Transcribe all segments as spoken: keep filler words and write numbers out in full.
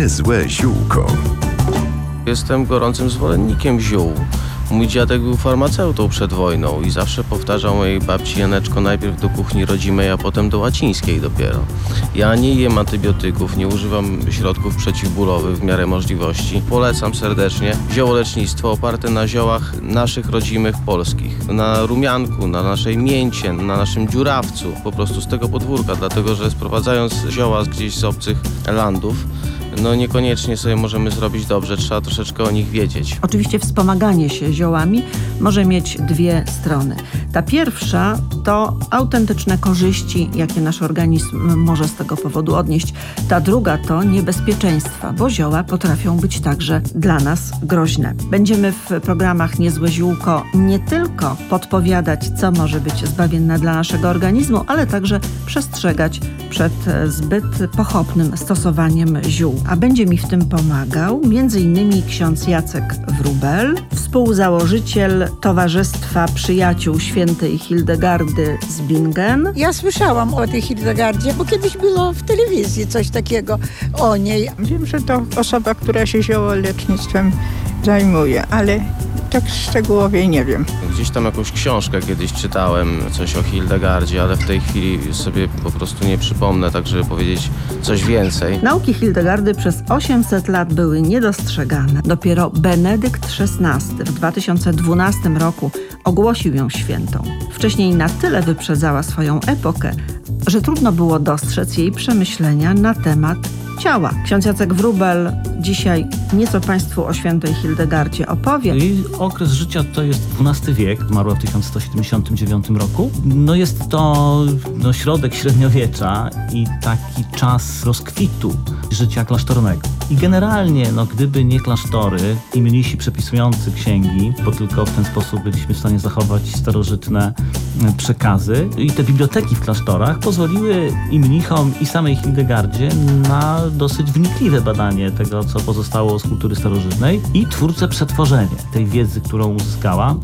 Niezłe ziółko. Jestem gorącym zwolennikiem ziół. Mój dziadek był farmaceutą przed wojną i zawsze powtarzał mojej babci: Janeczko, najpierw do kuchni rodzimej, a potem do łacińskiej dopiero. Ja nie jem antybiotyków, nie używam środków przeciwbólowych w miarę możliwości. Polecam serdecznie ziołolecznictwo oparte na ziołach naszych rodzimych polskich. Na rumianku, na naszej mięcie, na naszym dziurawcu, po prostu z tego podwórka, dlatego że sprowadzając zioła gdzieś z obcych landów, no niekoniecznie sobie możemy zrobić dobrze, trzeba troszeczkę o nich wiedzieć. Oczywiście wspomaganie się ziołami może mieć dwie strony. Ta pierwsza to autentyczne korzyści, jakie nasz organizm może z tego powodu odnieść. Ta druga to niebezpieczeństwa, bo zioła potrafią być także dla nas groźne. Będziemy w programach Niezłe Ziółko nie tylko podpowiadać, co może być zbawienne dla naszego organizmu, ale także przestrzegać przed zbyt pochopnym stosowaniem ziół. A będzie mi w tym pomagał między innymi ksiądz Jacek Wróbel, współzałożyciel Towarzystwa Przyjaciół Świętej Hildegardy z Bingen. Ja słyszałam o tej Hildegardzie, bo kiedyś było w telewizji coś takiego o niej. Wiem, że to osoba, która się ziołolecznictwem zajmuje, ale tak szczegółowo nie wiem. Gdzieś tam jakąś książkę kiedyś czytałem, coś o Hildegardzie, ale w tej chwili sobie po prostu nie przypomnę, tak żeby powiedzieć coś więcej. Nauki Hildegardy przez osiemset lat były niedostrzegane. Dopiero Benedykt szesnasty w dwa tysiące dwunastym roku ogłosił ją świętą. Wcześniej na tyle wyprzedzała swoją epokę, że trudno było dostrzec jej przemyślenia na temat ciała. Ksiądz Jacek Wróbel dzisiaj nieco Państwu o świętej Hildegardzie opowie. Jej okres życia to jest dwunasty wiek, zmarła w tysiąc sto siedemdziesiątym dziewiątym roku. No jest to no, środek średniowiecza i taki czas rozkwitu życia klasztornego. I generalnie, no, gdyby nie klasztory i mnisi przepisujący księgi, bo tylko w ten sposób byliśmy w stanie zachować starożytne przekazy, i te biblioteki w klasztorach pozwoliły i mnichom, i samej Hildegardzie na dosyć wnikliwe badanie tego, co pozostało z kultury starożytnej i twórcze przetworzenie tej wiedzy, którą uzyskała,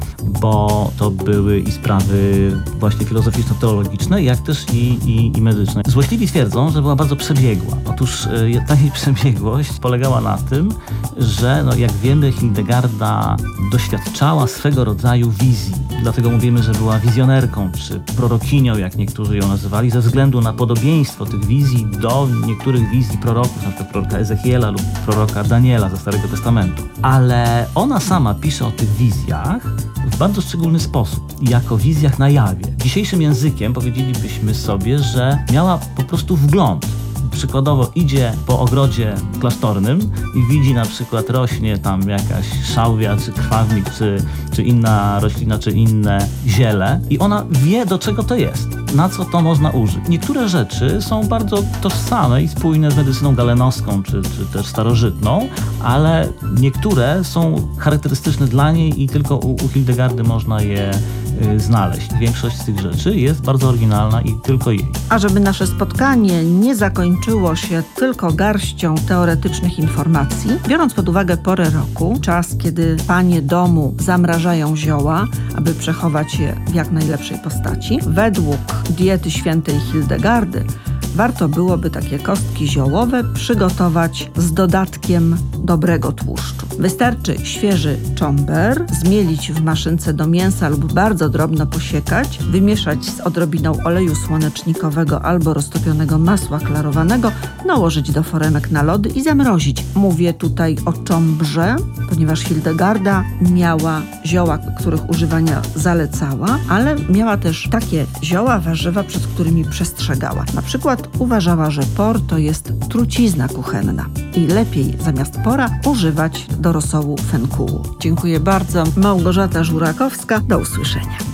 bo to były i sprawy właśnie filozoficzno-teologiczne, jak też i, i, i medyczne. Złośliwi twierdzą, że była bardzo przebiegła. Otóż y, ta jej przebiegłość polegała na tym, że no, jak wiemy, Hildegarda doświadczała swego rodzaju wizji. Dlatego mówimy, że była wizjonerką, czy prorokinią, jak niektórzy ją nazywali, ze względu na podobieństwo tych wizji do niektórych wizji proroków, na przykład proroka Ezechiela lub proroka Daniela ze Starego Testamentu. Ale ona sama pisze o tych wizjach w bardzo szczególny sposób, jako wizjach na jawie. Dzisiejszym językiem powiedzielibyśmy sobie, że miała po prostu wgląd. Przykładowo idzie po ogrodzie klasztornym i widzi, na przykład rośnie tam jakaś szałwia, czy krwawnik, czy, czy inna roślina, czy inne ziele i ona wie, do czego to jest, na co to można użyć. Niektóre rzeczy są bardzo tożsame i spójne z medycyną galenowską, czy, czy też starożytną, ale niektóre są charakterystyczne dla niej i tylko u, u Hildegardy można je y, znaleźć. Większość z tych rzeczy jest bardzo oryginalna i tylko jej. A żeby nasze spotkanie nie zakończyło się tylko garścią teoretycznych informacji, biorąc pod uwagę porę roku, czas, kiedy panie domu zamrażają zioła, aby przechować je w jak najlepszej postaci, według diety świętej Hildegardy warto byłoby takie kostki ziołowe przygotować z dodatkiem dobrego tłuszczu. Wystarczy świeży czomber zmielić w maszynce do mięsa lub bardzo drobno posiekać, wymieszać z odrobiną oleju słonecznikowego albo roztopionego masła klarowanego, nałożyć do foremek na lody i zamrozić. Mówię tutaj o czombrze, ponieważ Hildegarda miała zioła, których używania zalecała, ale miała też takie zioła, warzywa, przed którymi przestrzegała. Na przykład uważała, że por to jest trucizna kuchenna i lepiej zamiast pora używać do rosołu fenkułu. Dziękuję bardzo. Małgorzata Żurakowska. Do usłyszenia.